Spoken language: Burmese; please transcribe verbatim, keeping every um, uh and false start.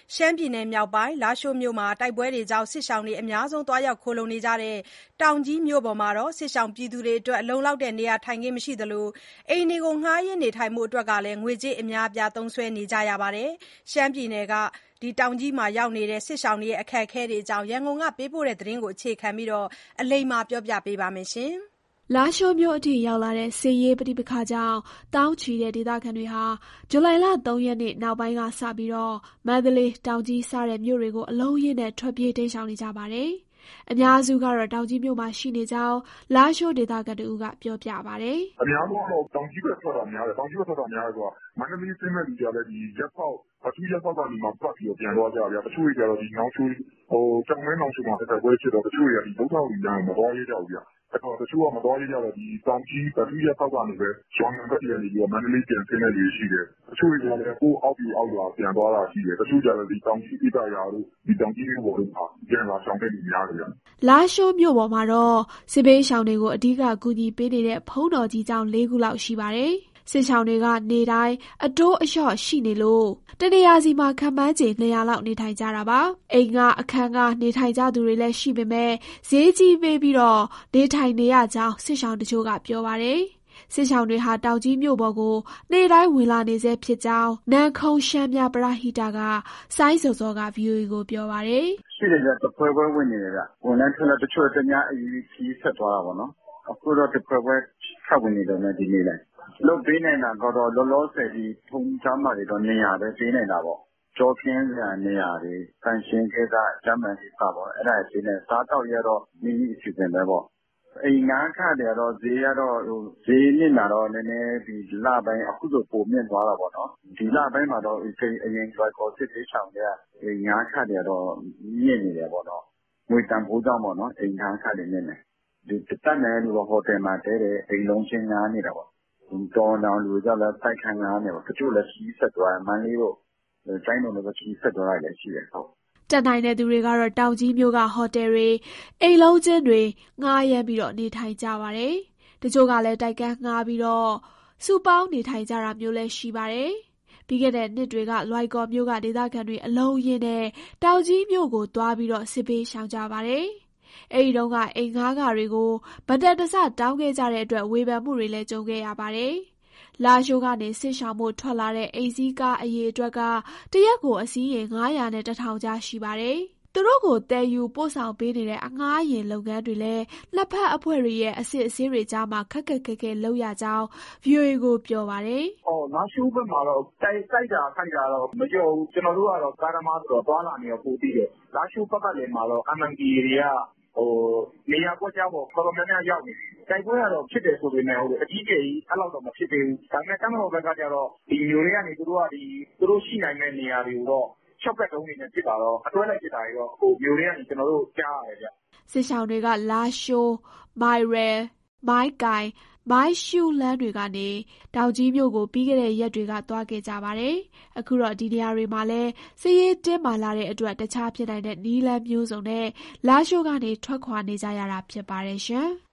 ရှမ်းပြည်နယ်မြောက်ပိုင်းလားရှိုးမြို့မှာတိုက်ပွဲတွေကြောင့်စစ်ရှောင်တွေအများဆုံးသွားရောက်ခိုလှုံနေကြတဲ့တောင်ကြီးမြို့ပေါ်မှာစစ်ရှောင်ပြည်သူတွေအတွက်လုံလောက်တဲ့နေရာထိုင်ခင်းမရှိသလိုအိမ်တွေကိုငှားရမ်းနေထိုင်ဖို့အတွက်လည်းငွေကြေးအများအပြားသုံးစွဲနေကြရပါတယ်။ရှမ်းပြည်နယ်ကတောင်ကြီးမှာရောက်နေတဲ့စစ်ရှောင်တွေရဲ့အခက်အခဲတွေအကြောင်းရန်ကုန်ကပေးပို့တဲ့သတင်းကိုအခြေခံပြီးအလိမ္မာပြောပြပေးပါမယ်။လားရှိုးမြို့အထိရောက်လာတဲ့စစ်ရေးပဋိပက္ခကြောင့်တောင်းချီတဲ့ဒေသခံတွေဟာဇူလိုင်လသုံးရက်နေ့နောက်ပိုင်းကစပြီးမန္တလေးတောင်ကြီးစတဲ့မြို့တွေကိုအလုံးအရင်းနဲ့ထွက်ပြေးတိမ်းရှောင်နေကြပါတယ်။အများစုကတော့တောင်ကြီးမြို့မှာရှိနေကြောင်းလားရှိုးဒေသခံတဦးကပြောပြပါတယ်။အများဆုံးကတော့တောင်ကြီးပဲထွက်တာများတယ်။တောင်ကြီးပဲထွက်တာများတယ်ဆိုတာမန္တလေးဆင်းမဲ့လူတွေကလည်းဒီရက်ပေါက်အထူးရက်ပေါက်ကနေမှပတ်ပြီးပြန်သွားကြဗျာ။တချို့တွေကျတော့ဒီနောင်ချိုဟိုကြောင်မဲနောင်ချိုမှာတက်ပွဲဖြစ်တော့တချို့တွေကဒီဒုက္ခဝင်ကြတယ်မတော်ရကြဘူးဗျာ။အဲ့တော့တချို့ကမတော်ရကြတော့ဒီတောင်ကြီးအထူးရက်ပေါက်ကနေပဲရွာငံဘက်တွေကနေပြီးတော့မန္တလေးပြန်ဆင်းတဲ့လူရှိတယ်။တချို့တွေကလည်းကိုအောက်ပြူအောက်ရွာပြန်သွားတာရှိတယ်။တချို့ကျတော့ဒီတောင်ကြီးဣတရာတို့ဒီတောင်ကြီးမြို့ပေါ်တို့မှာပြန်လာဆောင်တဲ့လူများတယ်ဗျာ။လားရှိုးမြို့ပေါ်မှာတော့စစ်ဘေးရှောင်တွေကိုအဓိကကူညီပေးနေတဲ့ဘုန်းတော်ကြီးကျောင်းလေးခုလောက်ရှိပါတယ်။စစ်ရှောင်တွေကနေတိုင်းအတိုးအလျှော့ရှိနေလို့တနေရာစီမှာခန့်မှန်းခြေနှစ်ရာလောက်နေထိုင်ကြတာပါ။အိမ်ကအခန်းကနေထိုင်ကြသူတွေလည်းရှိပေမဲ့ဈေးကြီးပေးပြီးတော့နေထိုင်နေရကြောင်းစစ်ရှောင်တချို့ကပြောပါတယ်။စစ်ရှောင်တွေဟာတောင်ကြီးမြို့ပေါ်ကိုနေ့တိုင်းဝင်လာနေဆဲဖြစ်ကြောင်းနန်းခုံးရှမ်းမြပရဟိတကစိုင်းစောစောက ဗွီအိုအေ ကိုပြောပါတယ်။ရှိတယ်ကြတပွဲပွဲဝင်နေတယ်ဗျ။ဝန်ထမ်းထွက်လာတချို့တ냐အရေးကြီးဆက်သွားတာပေါ့နော်။အခုတော့တပွဲပွဲထပ်ဝင်နေတယ်နဲ့ဒီနေ့လည်းလုပ်ပေးနိုင်တာကတော့လောလောဆယ်ဒီထုံချမ်းမာတွေတော့နေရာပဲပေးနိုင်တာပေါ့ကြောခင်းရနေရာတွေတန်ရှင်းကိစ္စကျမ်းမှန်ကိစ္စပေါ့အဲ့ဒါတွေနဲ့စားတော့ရတော့မိမိအစီအစဉ်ပဲပေါ့အိမ်ငန်းခတွေကတော့ဈေးရတော့ဟိုဈေးမြင့်လာတော့နည်းနည်းဒီလပိုင်းအခုဆိုပုံမြင့်သွားတာပေါ့နော်ဒီလပိုင်းမှာတော့အရင်ကကောစစ်သေးချောင်းတဲ့အိမ်ငန်းခတွေကတော့မြင့်နေတယ်ပေါ့နော်ငွေတန်ဖိုးကြောင့်ပေါ့နော်အိမ်ငန်းခတွေမြင့်နေဒီတက်နေလို့ဟိုတယ်မှာတဲတဲ့အိမ်လုံးချင်းငန်းနေတာပေါ့တော်တောင်လူကြောက်လဲစိုက်ခံရနေပေါ့တချို့လည်းစီးဆက်သွားတယ်မန်းလေးတို့တိုင်းတော်လည်းစီးဆက်သွားတယ်လည်းရှိတယ်ဟုတ်တက်နိုင်တဲ့သူတွေကတော့တောင်ကြီးမြို့ကဟိုတယ်တွေအိမ်လုံးချင်းတွေငှားရမ်းပြီးတော့နေထိုင်ကြပါတယ်တချို့ကလည်းတိုက်ကန်းငှားပြီးတော့စုပေါင်းနေထိုင်ကြတာမျိုးလည်းရှိပါတယ်ပြီးခဲ့တဲ့နှစ်တွေကလွိုင်ကော်မြို့ကဒေသခံတွေအလုံးရင်းနဲ့တောင်ကြီးမြို့ကိုသွားပြီးတော့စစ်ပေးရှောင်ကြပါတယ်အဲဒီတုန်းကအိမ်ငှားခါတွေကိုဗတက်တစတောင်းခဲ့ကြတဲ့အတွက်ဝေဖန်မှုတွေလည်းကြုံခဲ့ရပါတယ်။လာရှိုးကနေစစ်ရှောင်မှုထွက်လာတဲ့အိမ်စည်းကားအရေအတွက်ကတရက်ကိုအစီးရင်ငါးရာနဲ့တစ်ထောင်ကြားရှိပါတယ်။သူတို့ကိုတည်ယူပို့ဆောင်ပေးနေတဲ့အငှားရင်လုပ်ငန်းတွေလည်းလက်ဖက်အဖွဲ့တွေရဲ့အစစ်အဆေးတွေကြားမှာခက်ခက်ခဲခဲလုပ်ရကြောင်း ဗွီအိုအေ ကိုပြောပါတယ်။အော်လာရှိုးဘက်မှာတော့တိုက်တိုက်တာခိုက်တာတော့မကြောက်ဘူးကျွန်တော်တို့ကတော့ကားသမားဆိုတော့သွားလာနေတော့ပို့ပြီးတယ်။လာရှိုးဘက်ကလည်းမှာတော့ M M P တွေကဟိုနေရာကွက်ကြားပေါ်တော်တော်များများရောက်နေတိုက်ပွဲကတော့ဖြစ်တယ်ဆိုပေမဲ့ဟိုအကြီးကျယ်ကြီးအဲ့လောက်တော့မဖြစ်သေးဘူးဒါပေမဲ့တမ်းတော်ဘက်ကကျတော့ဒီမျိုးတွေကနေသူတို့ကဒီသူတို့ရှိနိုင်တဲ့နေရာတွေကိုတော့ချော့ကတ်တုံးနေနဲ့ဖြစ်တာတော့အတွဲလိုက်ဖြစ်တာတွေတော့ဟိုမျိုးတွေကနေကျွန်တော်တို့ကြားရတယ်ဗျစစ်ဆောင်တွေကလာရှိုးမိုင်ရဲမိုင်းကိုင်မိုင်းရှူလန်းတွေကနေတောင်ကြီးမြို့ကိုပြီးခဲ့တဲ့ရက်တွေကသွားခဲ့ကြပါတယ်။အခုတော့ဒီနေရာတွေမှာလဲစစ်ရေးတင်းမာလာတဲ့အတွက်တခြားဖြစ်နိုင်တဲ့နီးလန်းမျိုးစုံနဲ့လာရှိုးကနေထွက်ခွာနေကြရတာဖြစ်ပါတယ်ရှင်။